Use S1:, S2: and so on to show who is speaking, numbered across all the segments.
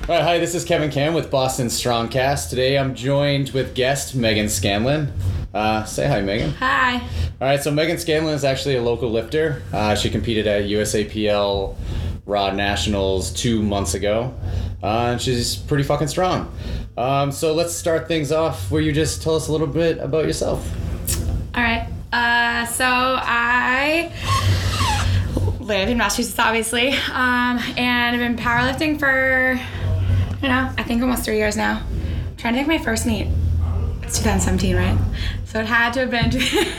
S1: All right, hi, this is Kevin Cam with Boston Strongcast. Today I'm joined with guest Megan Scanlon. Say hi, Megan.
S2: Hi.
S1: All right, so Megan Scanlon is actually a local lifter. She competed at USAPL Rod Nationals 2 months ago, and she's pretty fucking strong. So let's start things off where you just tell us a little bit about yourself.
S2: All right. So I live in Massachusetts, obviously, and I've been powerlifting for, I think almost 3 years now. I'm trying to think of my first meet. It's 2017, right? So it had to have been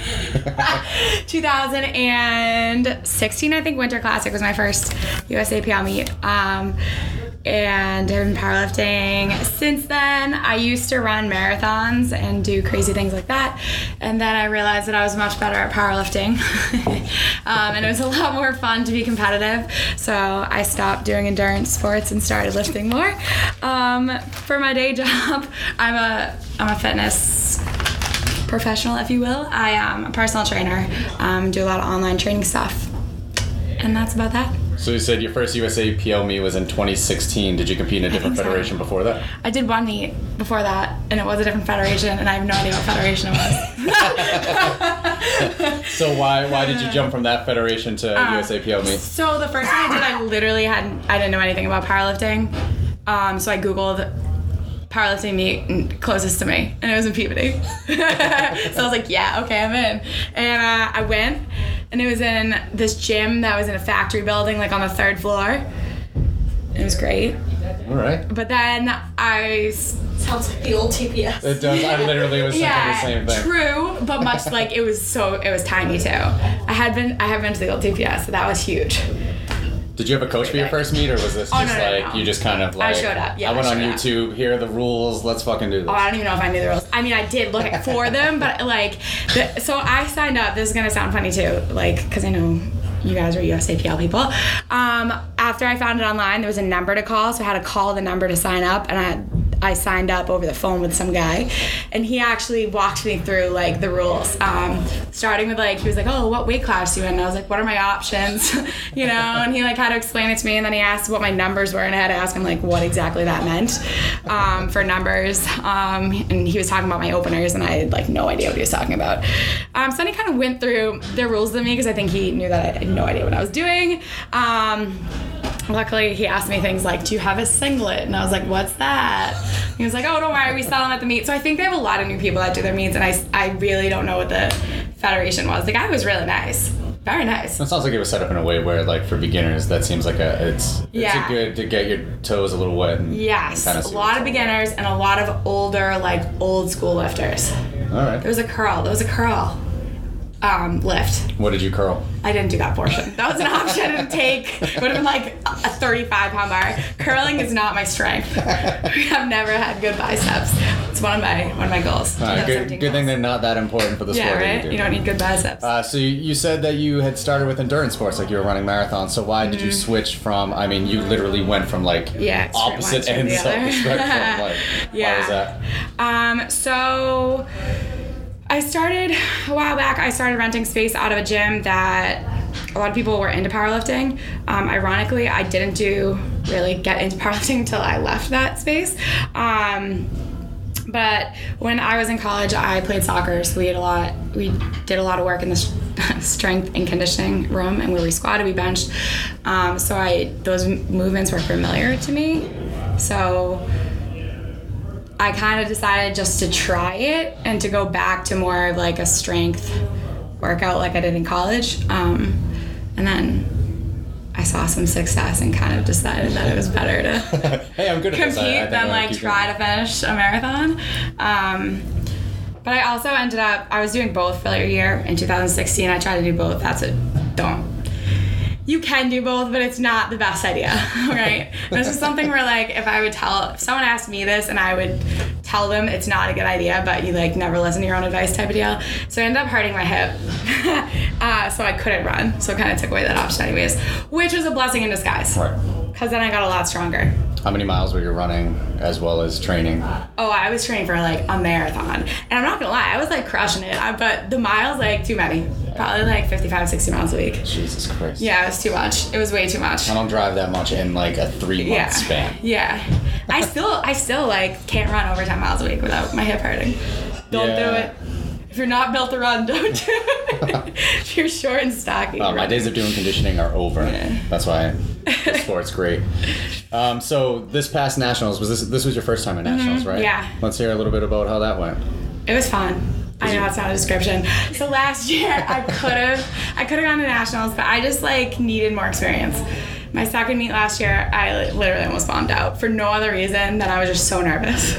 S2: 2016, I think. Winter Classic was my first USAPL meet. And I've been powerlifting since then. I used to run marathons and do crazy things like that. And then I realized that I was much better at powerlifting. And it was a lot more fun to be competitive. So I stopped doing endurance sports and started lifting more. For my day job, I'm a fitness professional, if you will. I am a personal trainer, do a lot of online training stuff. And that's about that.
S1: So you said your first USAPL meet was in 2016. Did you compete in a different federation before that?
S2: I did one meet before that, and it was a different federation, and I have no idea what federation it was.
S1: So why did you jump from that federation to USAPL meet?
S2: So the first thing I did, I didn't know anything about powerlifting. So I Googled powerlifting meet closest to me, and it was in Peabody. So I was like, yeah, okay, I'm in. And I went, and it was in this gym that was in a factory building, like on the 3rd floor. It was great.
S1: All right.
S2: But then
S3: Sounds like the old TPS.
S1: It does. I literally was thinking the same thing.
S2: True, but much like it was tiny too. I have been to the old TPS, so that was huge.
S1: Did you have a coach for your first meet, or was this just no. You just kind of like...
S2: I showed up, yeah.
S1: I went on YouTube, here are the rules, let's fucking do this.
S2: Oh, I don't even know if I knew the rules. I mean, I did look for them, but so I signed up. This is going to sound funny too, because I know you guys are USAPL people. After I found it online, there was a number to call, so I had to call the number to sign up, and I signed up over the phone with some guy, and he actually walked me through the rules, starting with he was like, oh, what weight class are you in? And I was like, what are my options? And he had to explain it to me, and then he asked what my numbers were, and I had to ask him what exactly that meant for numbers, and he was talking about my openers, and I had no idea what he was talking about. So then he kind of went through the rules with me, because I think he knew that I had no idea what I was doing. Luckily, he asked me things like, do you have a singlet? And I was like, what's that? He was like, oh, don't worry, we sell them at the meet. So I think they have a lot of new people that do their meets, and I really don't know what the federation was. The guy was really nice. Very nice.
S1: It sounds like it was set up in a way where, for beginners, that seems like it's good to get your toes a little wet. And
S2: yes,
S1: kind
S2: a lot of beginners and a lot of older, old school lifters.
S1: All right.
S2: There was a curl lift.
S1: What did you curl?
S2: I didn't do that portion. That was an option to take. It would have been a 35-pound bar. Curling is not my strength. I've never had good biceps. It's one of my goals.
S1: Good thing they're not that important for the sport.
S2: Yeah, right? You don't need good biceps.
S1: So you said that you had started with endurance sports, you were running marathons. So why did you switch from, you literally went from opposite ends of the spectrum. Why was that?
S2: So I started a while back. I started renting space out of a gym that a lot of people were into powerlifting. Ironically, I didn't really get into powerlifting until I left that space. But when I was in college, I played soccer, so we did a lot of work in the strength and conditioning room, and where we squatted, we benched. So those movements were familiar to me. So I kind of decided just to try it and to go back to more of a strength workout like I did in college. And then I saw some success and kind of decided that it was better to
S1: hey, I'm good at
S2: compete than try to finish a marathon. But I also I was doing both for a year. In 2016, I tried to do both. You can do both, but it's not the best idea, right? This is something where if if someone asked me this and I would tell them it's not a good idea, but you never listen to your own advice type of deal. So I ended up hurting my hip. So I couldn't run. So it kind of took away that option anyways, which was a blessing in disguise.
S1: Right.
S2: Because then I got a lot stronger.
S1: How many miles were you running as well as training?
S2: Oh, I was training for a marathon. And I'm not gonna lie, I was crushing it. But the miles, too many. Probably like 55, 60 miles a week.
S1: Jesus Christ.
S2: Yeah, it was too much. It was way too much.
S1: I don't drive that much in like a 3-month span.
S2: Yeah. I still like can't run over 10 miles a week without my hip hurting. Don't do it. If you're not built to run, don't do it. If you're short and stocky.
S1: My days of doing conditioning are over.
S2: Yeah.
S1: That's why the sport's great. So this past nationals, this was your first time at nationals, right?
S2: Yeah.
S1: Let's hear a little bit about how that went.
S2: It was fun. I know that's not a description. So last year I could have gone to nationals, but I just like needed more experience. My second meet last year, I literally almost bombed out for no other reason than I was just so nervous.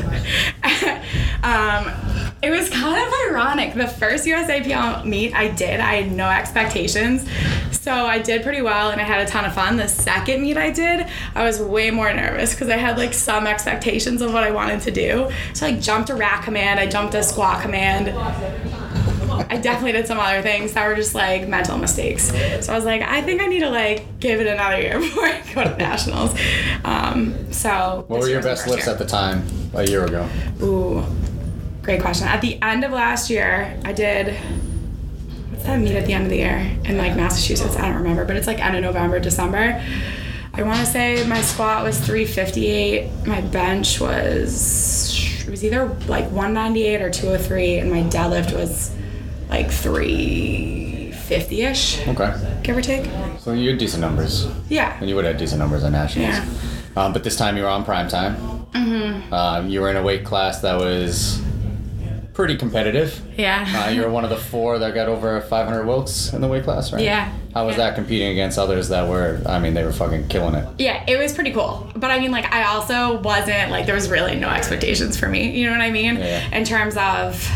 S2: It was kind of ironic. The first USAPL meet I had no expectations. So I did pretty well and I had a ton of fun. The second meet I did, I was way more nervous because I had like some expectations of what I wanted to do. So I jumped a rack command, I jumped a squat command. I definitely did some other things that were just like mental mistakes. So I was like, I think I need to like give it another year before I go to nationals.
S1: What were your best lifts at the time a year ago?
S2: Ooh, great question. At the end of last year, I did, what's that meet at the end of the year in like Massachusetts? I don't remember, but it's like end of November, December. I want to say my squat was 358. My bench was, it was either like 198 or 203, and my deadlift was like 350-ish.
S1: Okay.
S2: Give or take.
S1: So you had decent numbers.
S2: Yeah.
S1: And you would have decent numbers at nationals.
S2: Yeah.
S1: But this time you were on prime time. Mm-hmm. You were in a weight class that was pretty competitive.
S2: Yeah.
S1: You were one of the 4 that got over 500 Wilks in the weight class, right?
S2: Yeah.
S1: How was that competing against others that were, they were fucking killing it?
S2: Yeah, it was pretty cool. But I mean, like, I also wasn't, like, there was really no expectations for me. You know what I mean?
S1: Yeah.
S2: In terms of,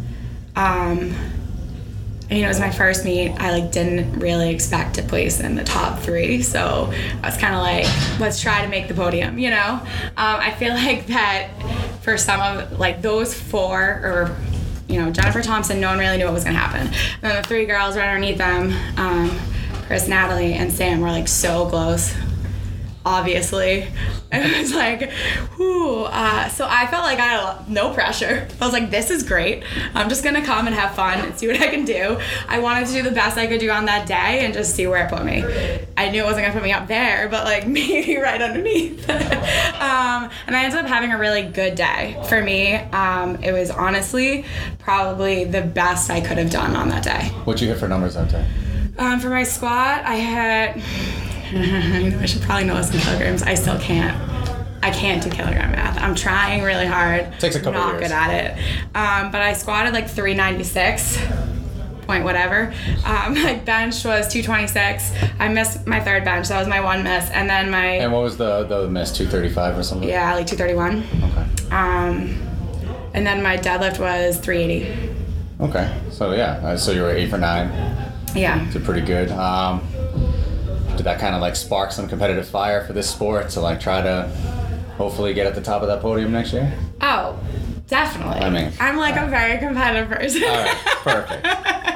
S2: it was my first meet. I like didn't really expect to place in the top 3, so I was kind of like, let's try to make the podium, you know? I feel like that for some of like those 4, or Jennifer Thompson, no one really knew what was gonna happen. And then the 3 girls right underneath them, Chris, Natalie, and Sam were like so close. Obviously. And it was like, whew. So I felt like I had no pressure. I was like, this is great. I'm just going to come and have fun and see what I can do. I wanted to do the best I could do on that day and just see where it put me. I knew it wasn't going to put me up there, but like maybe right underneath. And I ended up having a really good day. For me, it was honestly probably the best I could have done on that day.
S1: What'd you hit for numbers that day?
S2: For my squat, I had... I should probably know this in kilograms. I still can't. I can't do kilogram math. I'm trying really hard.
S1: Takes a couple
S2: Not
S1: years.
S2: good at it. But I squatted like 396. Point whatever. My bench was 226. I missed my third bench. That was my one miss. And then
S1: And what was the miss? 235 or something?
S2: Yeah, like 231.
S1: Okay.
S2: And then my deadlift was 380.
S1: Okay. So yeah. So you were 8 for 9.
S2: Yeah.
S1: So pretty good. Did that kind of like spark some competitive fire for this sport to like try to hopefully get at the top of that podium next year?
S2: Oh, definitely. I'm like a very competitive person.
S1: All right, perfect.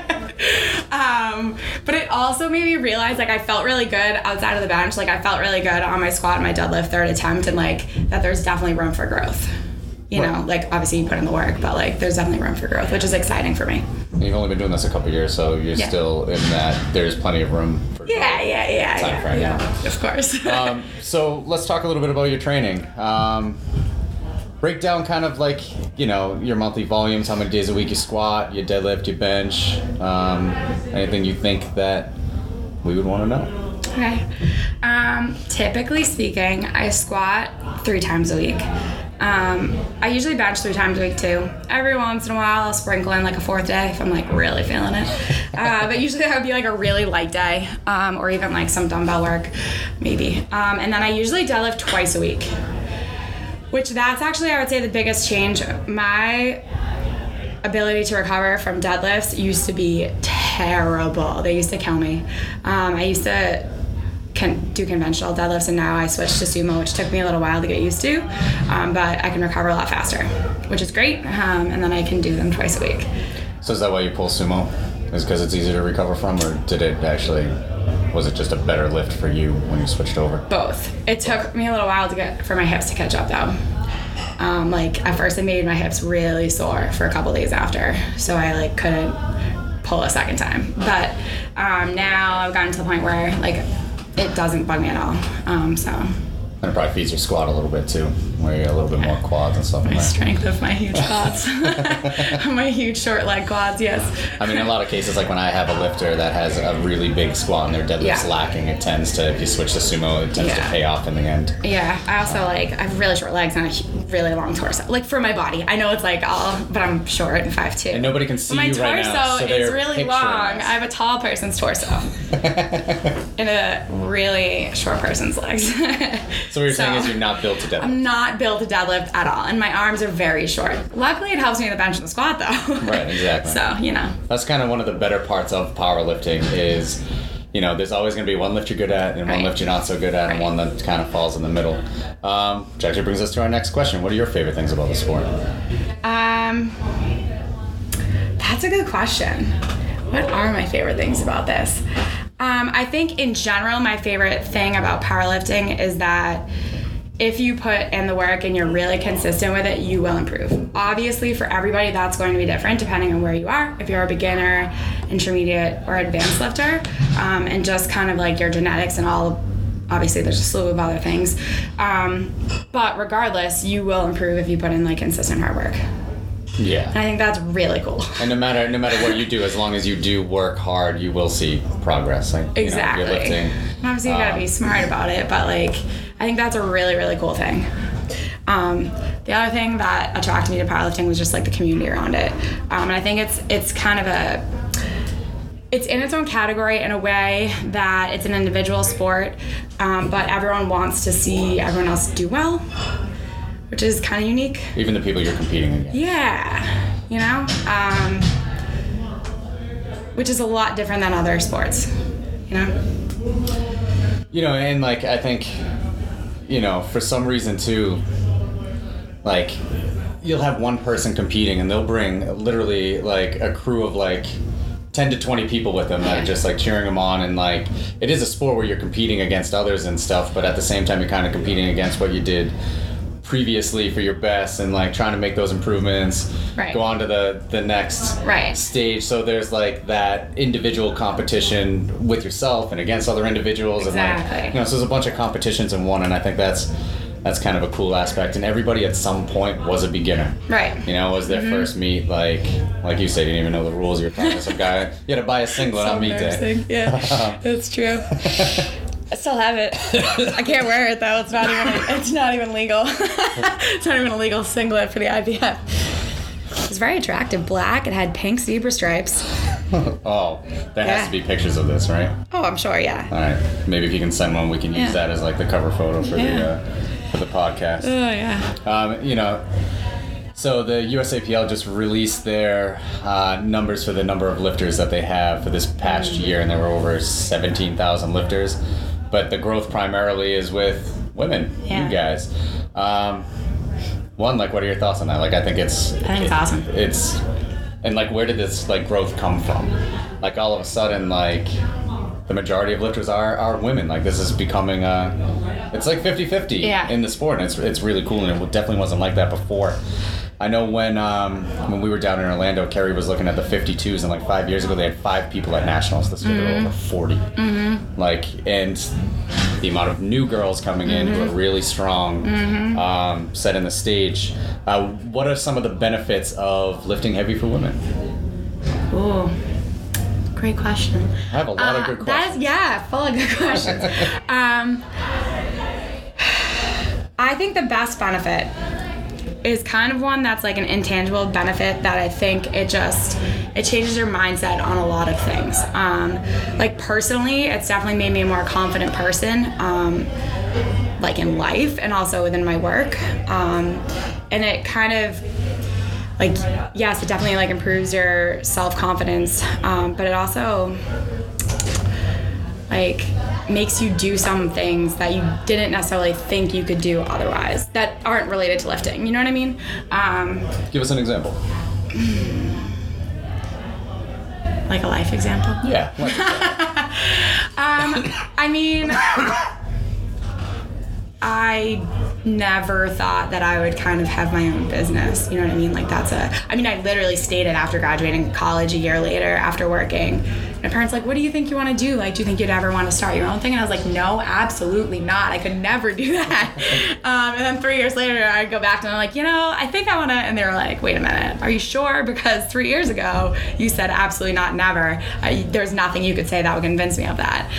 S2: But it also made me realize like I felt really good outside of the bench. Like I felt really good on my squat and my deadlift third attempt, and like that there's definitely room for growth. You know, like obviously you put in the work, but like there's definitely room for growth, which is exciting for me.
S1: You've only been doing this a couple years, so you're still in that there's plenty of room for growth.
S2: Yeah, of course.
S1: So let's talk a little bit about your training. Break down kind of like, your monthly volumes, how many days a week you squat, you deadlift, you bench, anything you think that we would want to know.
S2: Okay. Typically speaking, I squat 3 times a week. I usually bench 3 times a week too. Every once in a while I'll sprinkle in like a 4th day if I'm like really feeling it. But usually that would be like a really light day, or even like some dumbbell work, maybe. And then I usually deadlift twice a week, which that's actually, I would say, the biggest change. My ability to recover from deadlifts used to be terrible. They used to kill me. I used to do conventional deadlifts, and now I switched to sumo, which took me a little while to get used to, but I can recover a lot faster, which is great, and then I can do them twice a week.
S1: So is that why you pull sumo? Is because it's easier to recover from, or was it just a better lift for you when you switched over?
S2: Both. It took me a little while for my hips to catch up though. Like at first it made my hips really sore for a couple days after, so I like couldn't pull a second time. But now I've gotten to the point where like it doesn't bug me at all. So.
S1: And it probably feeds your squat a little bit too, where you get a little bit more quads and stuff like
S2: My
S1: that.
S2: strength of my huge quads. My huge short leg quads, yes.
S1: I mean, in a lot of cases, like when I have a lifter that has a really big squat and their deadlift's
S2: Yeah.
S1: lacking, it tends to, if you switch to sumo, it tends to
S2: Yeah.
S1: pay off in the end.
S2: Yeah, I also I have really short legs and a really long torso. Like for my body. I know it's like but I'm short and 5'2".
S1: And nobody can see
S2: my
S1: you
S2: torso
S1: right now, so
S2: is
S1: they're
S2: really
S1: picturing
S2: long.
S1: this.
S2: I have a tall person's torso. And a really short person's legs.
S1: So what you're saying is you're not built to deadlift.
S2: I'm not built to deadlift at all, and my arms are very short. Luckily, it helps me in the bench and the squat, though.
S1: Right, exactly.
S2: So,
S1: That's kind of one of the better parts of powerlifting is, there's always going to be one lift you're good at and one
S2: Right.
S1: lift you're not so good at and one that kind of falls in the middle. Which actually brings us to our next question. What are your favorite things about the sport?
S2: That's a good question. What are my favorite things about this? I think in general, my favorite thing about powerlifting is that if you put in the work and you're really consistent with it, you will improve. Obviously, for everybody, that's going to be different depending on where you are. If you're a beginner, intermediate, or advanced lifter, and just kind of like your genetics and all. Obviously, there's a slew of other things. But regardless, you will improve if you put in like consistent hard work.
S1: Yeah.
S2: And I think that's really cool.
S1: And no matter what you do, as long as you do work hard, you will see progress. Like,
S2: Exactly.
S1: if you're lifting.
S2: And obviously, you gotta be smart about it, but like, I think that's a really, really cool thing. The other thing that attracted me to powerlifting was just like the community around it. And I think it's kind of it's in its own category in a way that it's an individual sport, but everyone wants to see everyone else do well, which is kind of unique.
S1: Even the people you're competing against.
S2: Yeah, which is a lot different than other sports,
S1: And like, I think, for some reason too, like, you'll have one person competing and they'll bring literally like a crew of like 10 to 20 people with them that are just like cheering them on, and like it is a sport where you're competing against others and stuff, but at the same time you're kind of competing against what you did previously for your best and like trying to make those improvements,
S2: Right.
S1: go on to the next
S2: Right.
S1: stage. So there's like that individual competition with yourself and against other individuals.
S2: Exactly.
S1: And like, so there's a bunch of competitions in one, and I think that's kind of a cool aspect. And everybody at some point was a beginner.
S2: Right.
S1: Was their first meet, like you said, you didn't even know the rules. You're talking to some guy, you had to buy a singlet on meet day.
S2: Yeah, that's true. I still have it. I can't wear it though. It's not even legal. It's not even a legal singlet for the IBF. It was very attractive. Black. It had pink zebra stripes.
S1: Oh, there has to be pictures of this, right?
S2: Oh, I'm sure. Yeah.
S1: All right. Maybe if you can send one, we can use that as like the cover photo for the podcast.
S2: Oh yeah.
S1: So the USAPL just released their numbers for the number of lifters that they have for this past year, and there were over 17,000 lifters. But the growth primarily is with women, you guys. One, like, what are your thoughts on that? Like, I think it's
S2: awesome.
S1: And like, where did this like growth come from? Like, all of a sudden, like, the majority of lifters are women. Like, this is becoming it's like 50-50 in the sport, and it's really cool, and it definitely wasn't like that before. I know when we were down in Orlando, Kerry was looking at the 52s, and like 5 years ago they had 5 people at nationals. This year there were over 40. Mm-hmm. Like, and the amount of new girls coming in who are really strong, setting the stage. What are some of the benefits of lifting heavy for women?
S2: Ooh. Great question.
S1: I have a lot of good questions.
S2: Full of good questions. I think the best benefit is kind of one that's like an intangible benefit that I think it changes your mindset on a lot of things. Like personally, it's definitely made me a more confident person, like in life and also within my work. And it kind of, like, yes, it definitely like improves your self-confidence, but it also like makes you do some things that you didn't necessarily think you could do otherwise that aren't related to lifting. You know what I mean?
S1: Give us an example.
S2: Like a life example?
S1: Yeah.
S2: I mean, I never thought that I would kind of have my own business. You know what I mean? Like I literally stated after graduating college a year later after working, my parents like, what do you think you want to do? Like, do you think you'd ever want to start your own thing? And I was like, no, absolutely not. I could never do that. And then 3 years later, I'd go back to them like, I think I want to, and they were like, wait a minute, are you sure? Because 3 years ago, you said absolutely not, never. There's nothing you could say that would convince me of that.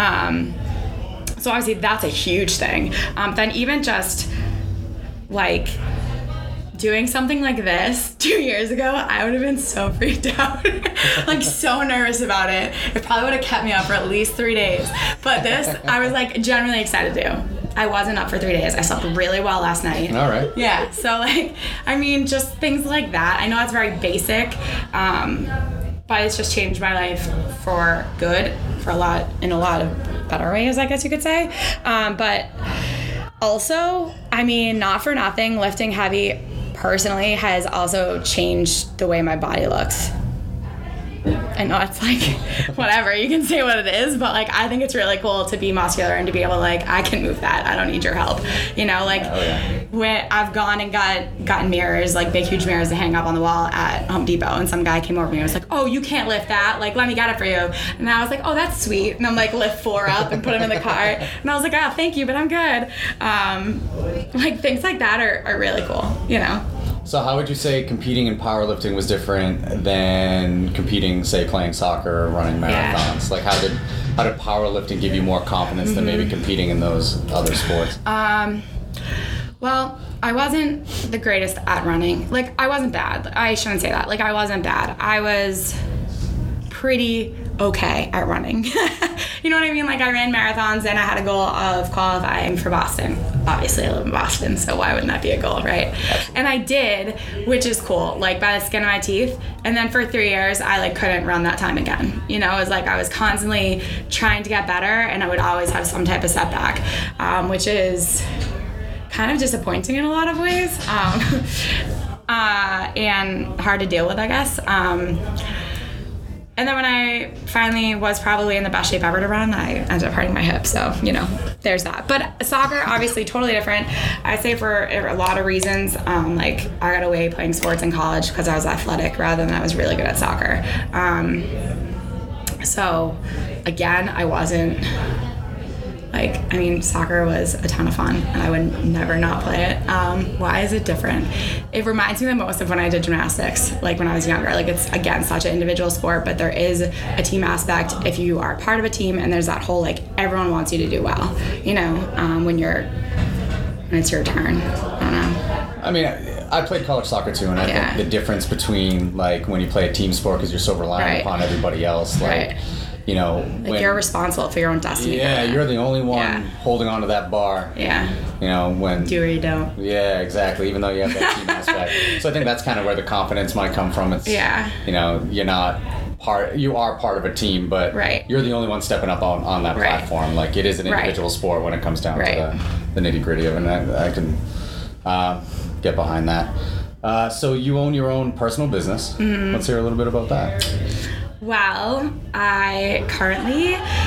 S2: So obviously that's a huge thing. Then even just like doing something like this 2 years ago, I would have been so freaked out, like so nervous about it. It probably would have kept me up for at least 3 days. But this, I was like genuinely excited to do. I wasn't up for 3 days. I slept really well last night.
S1: All right.
S2: Yeah. So like, just things like that. I know it's very basic, but it's just changed my life for good, in a lot of better ways, I guess you could say. But also, not for nothing, lifting heavy personally has also changed the way my body looks. I know it's like, whatever, you can say what it is, but like, I think it's really cool to be muscular and to be able to like, I can move that. I don't need your help. When I've gone and gotten mirrors, like big, huge mirrors to hang up on the wall at Home Depot, and some guy came over to me and was like, oh, you can't lift that. Like, let me get it for you. And I was like, oh, that's sweet. And I'm like, lift 4 up and put them in the cart. And I was like, oh, thank you, but I'm good. Like things like that are really cool,
S1: So how would you say competing in powerlifting was different than competing, say, playing soccer or running marathons?
S2: Yeah.
S1: Like how did powerlifting give you more confidence than maybe competing in those other sports?
S2: Well, I wasn't the greatest at running. Like, I wasn't bad. I shouldn't say that. Like, I wasn't bad. I was pretty okay at running. You know what I mean? Like, I ran marathons and I had a goal of qualifying for Boston. Obviously, I live in Boston, so why wouldn't that be a goal, right? And I did, which is cool, like by the skin of my teeth. And then for 3 years, I like couldn't run that time again. It was like I was constantly trying to get better, and I would always have some type of setback, which is kind of disappointing in a lot of ways, and hard to deal with, I guess. And then when I finally was probably in the best shape ever to run, I ended up hurting my hip. So, there's that. But soccer, obviously, totally different. I'd say for a lot of reasons. Like, I got away playing sports in college because I was athletic rather than I was really good at soccer. So, again, I wasn't... soccer was a ton of fun, and I would never not play it. Why is it different? It reminds me the most of when I did gymnastics, like when I was younger. Like, it's, again, such an individual sport, but there is a team aspect if you are part of a team, and there's that whole, like, everyone wants you to do well, when it's your turn. I don't know.
S1: I played college soccer too, and I think the difference between, like, when you play a team sport because you're so reliant upon everybody else, like... when
S2: you're responsible for your own destiny.
S1: Yeah, you're the only one holding on to that bar.
S2: Yeah.
S1: When...
S2: Do or you don't.
S1: Yeah, exactly, even though you have that team aspect. So I think that's kind of where the confidence might come from. It's, you're not you are part of a team, but you're the only one stepping up on that platform. Like, it is an individual sport when it comes down to the nitty-gritty of it, and I can get behind that. So you own your own personal business. Mm-hmm. Let's hear a little bit about that.
S2: Well, I currently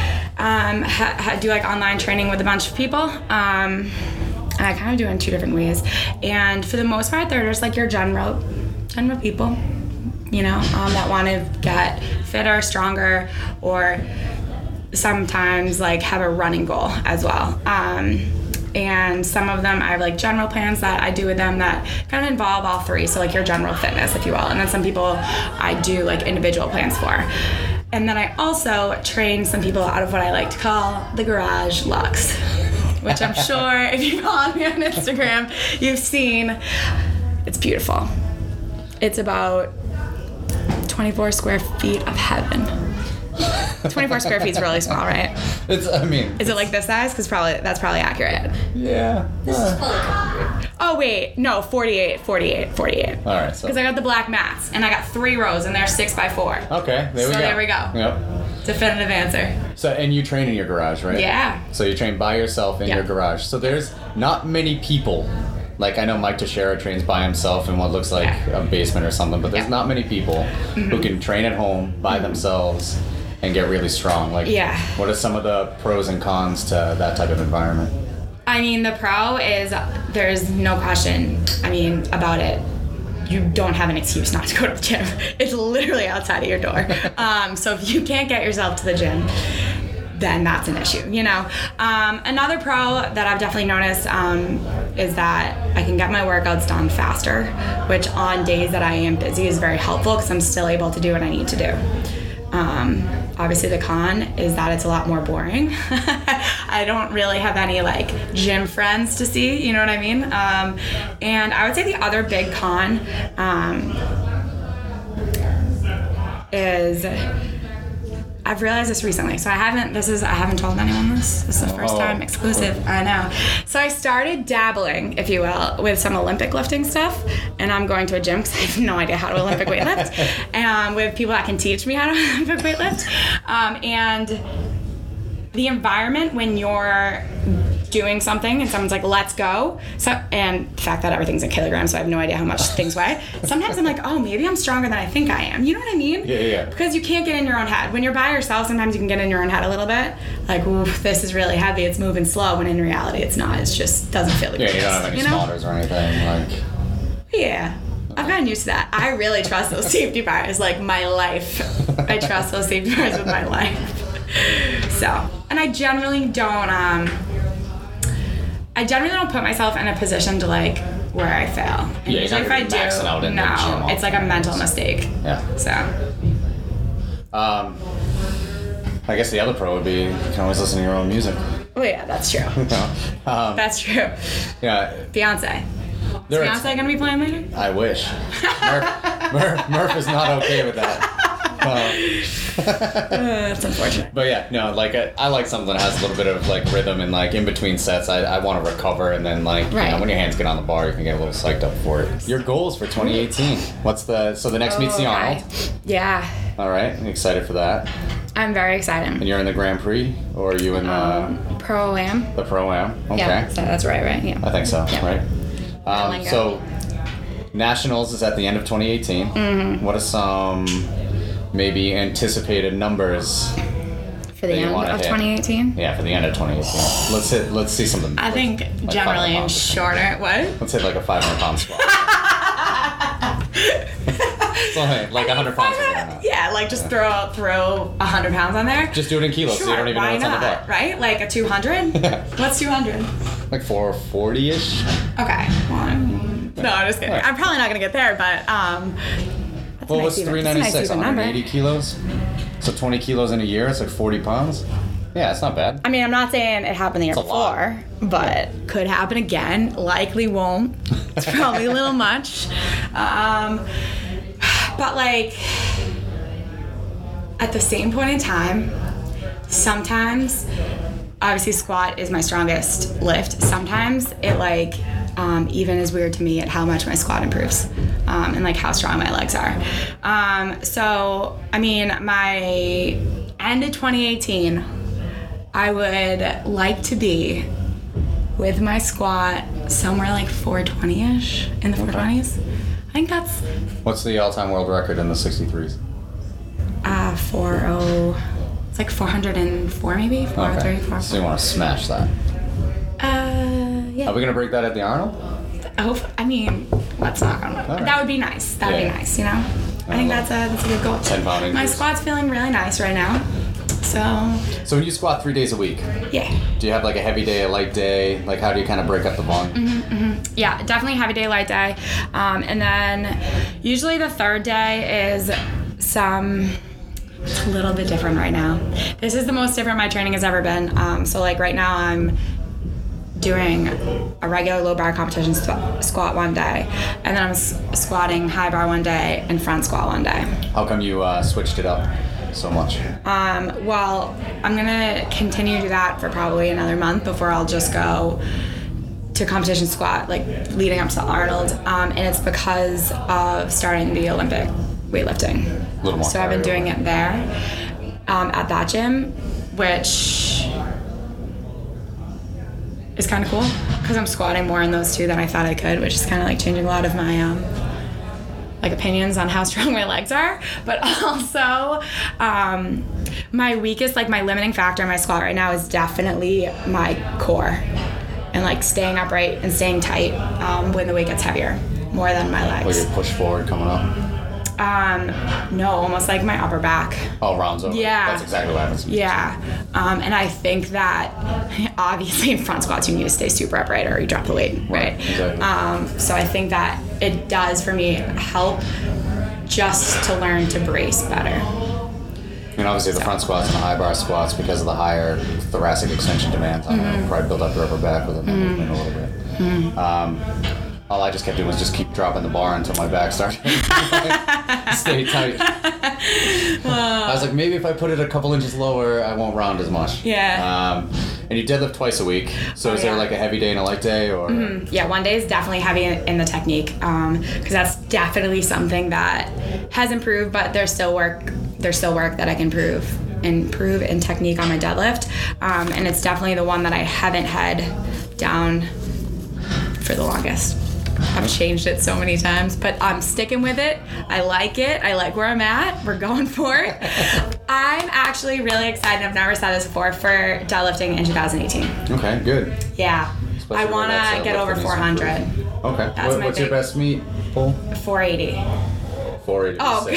S2: do like online training with a bunch of people. And I kind of do it in 2 different ways. And for the most part, they're just like your general people, that want to get fitter, stronger, or sometimes like have a running goal as well. And some of them I have like general plans that I do with them that kind of involve all 3. So like your general fitness, if you will. And then some people I do like individual plans for. And then I also train some people out of what I like to call the Garage Lux, which I'm sure if you follow me on Instagram, you've seen. It's beautiful. It's about 24 square feet of heaven. 24 square feet is really small, right?
S1: Is it
S2: like this size? Because that's probably accurate.
S1: Yeah.
S3: This is probably...
S2: Oh, wait. No, 48. All right. Because I got the black mats, and I got 3 rows, and they're 6x4.
S1: Okay, there we go.
S2: So there we go.
S1: Yep.
S2: Definitive answer.
S1: So, and you train in your garage, right?
S2: Yeah.
S1: So you train by yourself in your garage. So there's not many people. Like, I know Mike Teixeira trains by himself in what looks like a basement or something, but there's not many people who can train at home by themselves and get really strong. Like, what are some of the pros and cons to that type of environment?
S2: I mean, the pro is there's no question, about it. You don't have an excuse not to go to the gym. It's literally outside of your door. So if you can't get yourself to the gym, then that's an issue, Another pro that I've definitely noticed is that I can get my workouts done faster, which on days that I am busy is very helpful because I'm still able to do what I need to do. Obviously the con is that it's a lot more boring. I don't really have any gym friends to see, you know what I mean? And I would say the other big con is I've realized this recently. So I haven't told anyone this. This is the first time exclusive. I know. So I started dabbling, if you will, with some Olympic lifting stuff. And I'm going to a gym because I have no idea how to Olympic weightlift. And with people that can teach me how to Olympic weightlift. And the environment when you're doing something and someone's like, let's go. And the fact that everything's in kilograms, so I have no idea how much things weigh. Sometimes I'm like, oh, maybe I'm stronger than I think I am. You know what I mean?
S1: Yeah.
S2: Because you can't get in your own head. When you're by yourself, sometimes you can get in your own head a little bit. Like, ooh, this is really heavy. It's moving slow. When in reality, it's not. It's just doesn't feel like
S1: you don't have any spotters or anything.
S2: Yeah. I've gotten used to that. I really trust those safety bars. Like, my life. I trust those safety bars with my life. So, and I generally don't put myself in a position to where I fail. And
S1: usually if I do,
S2: it's like a mental mistake.
S1: Yeah.
S2: So.
S1: I guess the other pro would be you can always listen to your own music.
S2: Oh yeah, that's true. That's true.
S1: Yeah.
S2: Beyonce. Is Beyonce gonna be playing later?
S1: I wish. Murph is not okay with that.
S2: That's unfortunate.
S1: But yeah, no, I like something that has a little bit of rhythm and in between sets. I want to recover and then when your hands get on the bar, you can get a little psyched up for it. Your goals for 2018? The next meet's the Arnold?
S2: Yeah.
S1: All right, I'm excited for that.
S2: I'm very excited.
S1: And you're in the Grand Prix, or are you in the
S2: Pro-Am?
S1: The Pro-Am. Okay.
S2: Yeah, so that's right? Yeah.
S1: I think so.
S2: Yeah.
S1: Right. So Nationals is at the end of 2018. Mm-hmm. What are some maybe anticipated numbers
S2: for the end of 2018?
S1: Yeah, for the end of 2018. Let's see something.
S2: I think generally in shorter. What?
S1: Let's say a 500-pound squat. Something 100 pounds.
S2: Yeah, just throw 100 pounds on there.
S1: Just do it in kilos, so you don't even know what's on the bar.
S2: Right? Like a 200? What's 200?
S1: 440-ish.
S2: Okay. No, I'm just kidding. Right. I'm probably not gonna get there, but
S1: well, what's 396? 180 kilos. So 20 kilos in a year. It's 40 pounds. Yeah, it's not bad.
S2: I mean, I'm not saying it happened the year before, but could happen again. Likely won't. It's probably a little much. But at the same point in time, sometimes, obviously squat is my strongest lift. Sometimes it even is weird to me at how much my squat improves and how strong my legs are. So, I mean, my end of 2018, I would like to be with my squat somewhere 420-ish, in the 420s. I think that's...
S1: What's the all-time world record in the 63s?
S2: 40... It's 404 maybe? 403, 404.
S1: So you want to smash that?
S2: Yeah.
S1: Are we going to break that at the Arnold?
S2: Let's knock on wood. Right. That would be nice. That would be nice, I think that's a good goal.
S1: 10 pound increase.
S2: My squat's feeling really nice right now.
S1: So when you squat 3 days a week,
S2: yeah.
S1: Do you have a heavy day, a light day? How do you kind of break up the volume?
S2: Mm-hmm. Yeah, definitely heavy day, light day. And then usually the third day is it's a little bit different right now. This is the most different my training has ever been. So right now I'm doing a regular low bar competition squat one day, and then I'm squatting high bar one day and front squat one day.
S1: How come you switched it up so much?
S2: Well, I'm gonna continue to do that for probably another month before I'll just go to competition squat, leading up to Arnold. And it's because of starting the Olympic weightlifting.
S1: A little more.
S2: So I've been doing it there at that gym, which is kind of cool because I'm squatting more in those two than I thought I could, which is kind of changing a lot of my opinions on how strong my legs are. But also my weakest, my limiting factor in my squat right now is definitely my core and like staying upright and staying tight when the weight gets heavier, more than my legs.
S1: Like you push forward coming up?
S2: No, almost like my upper back.
S1: Oh, rounds over.
S2: Yeah.
S1: That's exactly what happens.
S2: Yeah. And I think that obviously in front squats you need to stay super upright or you drop the weight, right?
S1: Exactly.
S2: So I think that it does for me help just to learn to brace better.
S1: And obviously the front squats and the high bar squats, because of the higher thoracic extension demands on it, probably build up your upper back within the movement a little bit. All I just kept doing was just keep dropping the bar until my back started stay tight. I was like, maybe if I put it a couple inches lower, I won't round as much.
S2: Yeah.
S1: And you deadlift twice a week. So is there like a heavy day and a light day, or?
S2: Yeah, one day is definitely heavy in the technique, because that's definitely something that has improved, but there's still work that I can improve in technique on my deadlift, and it's definitely the one that I haven't had down for the longest. I've changed it so many times, but I'm sticking with it. I like it. I like where I'm at. We're going for it. I'm actually really excited. I've never said this before, for deadlifting in 2018.
S1: Okay, good.
S2: Yeah.
S1: Especially
S2: I want
S1: when
S2: to get over 400.
S1: Okay.
S2: That's
S1: What's your best meet pull?
S2: 480.
S1: 480.
S2: Oh,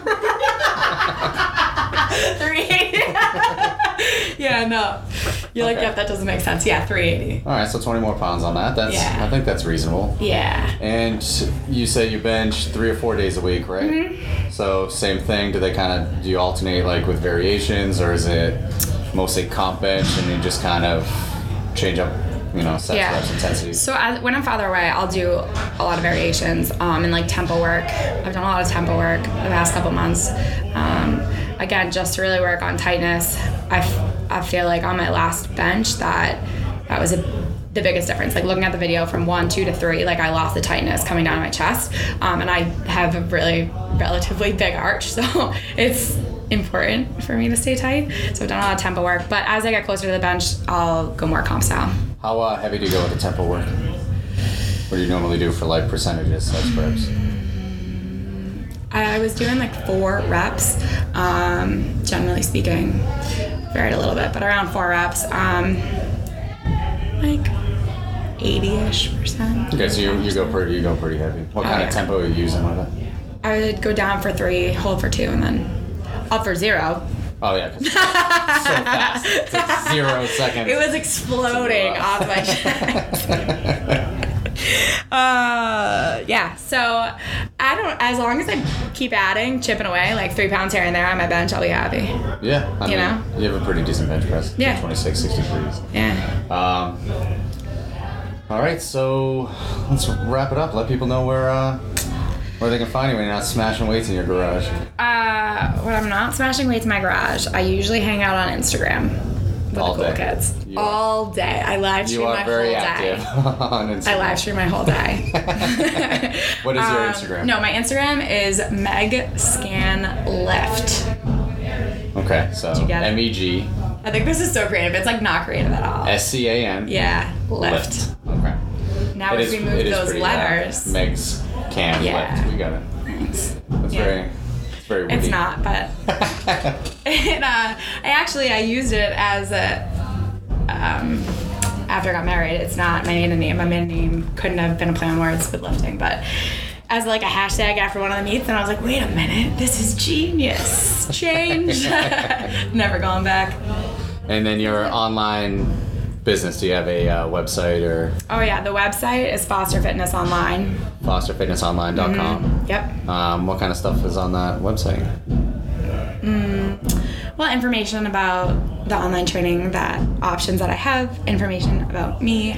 S2: God. 380. Yeah, no. You're like, yep, that doesn't make sense. Yeah, 380.
S1: All right, so 20 more pounds on that. I think that's reasonable.
S2: Yeah.
S1: And you say you bench 3 or 4 days a week, right? Mm-hmm. So same thing. Do you alternate like with variations, or is it mostly comp bench and you just kind of change up, sets, reps, intensity?
S2: So when I'm farther away, I'll do a lot of variations and like tempo work. I've done a lot of tempo work the past couple months. Again, just to really work on tightness. I feel like on my last bench that was the biggest difference. Like looking at the video from 1, 2 to 3, like I lost the tightness coming down my chest, and I have a really relatively big arch, so it's important for me to stay tight. So I've done a lot of tempo work, but as I get closer to the bench, I'll go more comp style.
S1: How heavy do you go with the tempo work? What do you normally do for like percentages, sets, reps?
S2: I was doing like 4 reps, generally speaking. Varied a little bit, but around 4 reps, like 80-ish%.
S1: Okay, so you go pretty heavy. What kind of tempo are you using with it?
S2: I would go down for 3, hold for 2, and then up for 0.
S1: Oh yeah, 'cause it's so fast. It's like 0 seconds.
S2: It was exploding off my chest. Yeah, so as long as I keep adding, chipping away, like 3 pounds here and there on my bench, I'll be happy.
S1: Yeah, I mean, you have a pretty decent bench press.
S2: Yeah.
S1: 26, 63s.
S2: Yeah.
S1: All right, so let's wrap it up. Let people know where they can find you when you're not smashing weights in your garage.
S2: When I'm not smashing weights in my garage, I usually hang out on Instagram with the cool kids. All day. I live stream my whole day. You are very active on Instagram. I live stream my whole day.
S1: What is your Instagram?
S2: No, my Instagram is MegScanLift.
S1: Okay, so MEG.
S2: I think this is so creative. It's like not creative at all.
S1: SCAN.
S2: Yeah, lift.
S1: Okay.
S2: Now if we move those letters.
S1: Meg's can lift. We got it.
S2: Thanks.
S1: That's very witty.
S2: It's not, but I used it as after I got married. It's not my maiden name. My maiden name couldn't have been a play on words with lifting, but as like a hashtag after one of the meets, and I was like, wait a minute, this is genius. Change. Never going back.
S1: And then your online business, do you have a website or?
S2: Oh yeah, the website is Foster Fitness Online.
S1: FosterFitnessOnline.com.
S2: Mm-hmm. Yep.
S1: What kind of stuff is on that website?
S2: Well, information about the online training, options that I have, information about me,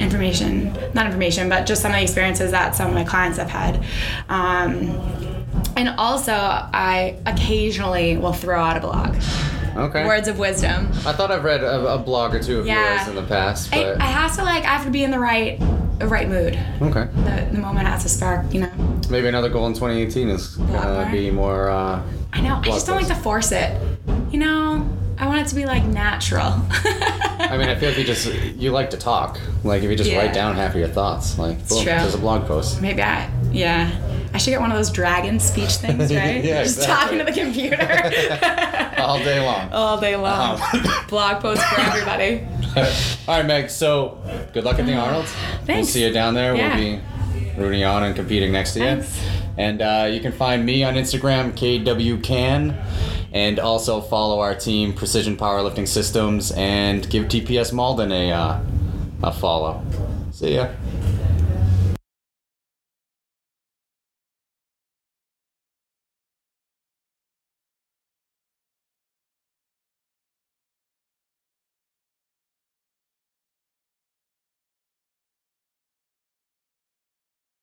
S2: but just some of the experiences that some of my clients have had. And also, I occasionally will throw out a blog.
S1: Okay.
S2: Words of wisdom.
S1: I thought I've read a blog or 2 of yours in the past, but
S2: I have to be in the right mood.
S1: Okay.
S2: The moment has to spark,
S1: Maybe another goal in 2018 is gonna be more.
S2: I know. I just don't like to force it. I want it to be like natural.
S1: I mean, I feel like you like to talk. Like if you just write down half of your thoughts, like boom, there's a blog post.
S2: Maybe I should get one of those dragon speech things, right?
S1: Yeah,
S2: Just
S1: exactly.
S2: talking to the computer.
S1: All day long.
S2: All day long. Blog posts for everybody.
S1: All right, Meg. So, good luck at the Arnold's. We'll
S2: Thanks.
S1: see you down there.
S2: Yeah.
S1: We'll be rooting you on and competing next to you.
S2: Thanks.
S1: And you can find me on Instagram, KWCan, and also follow our team, Precision Powerlifting Systems, and give TPS Malden a follow. See ya.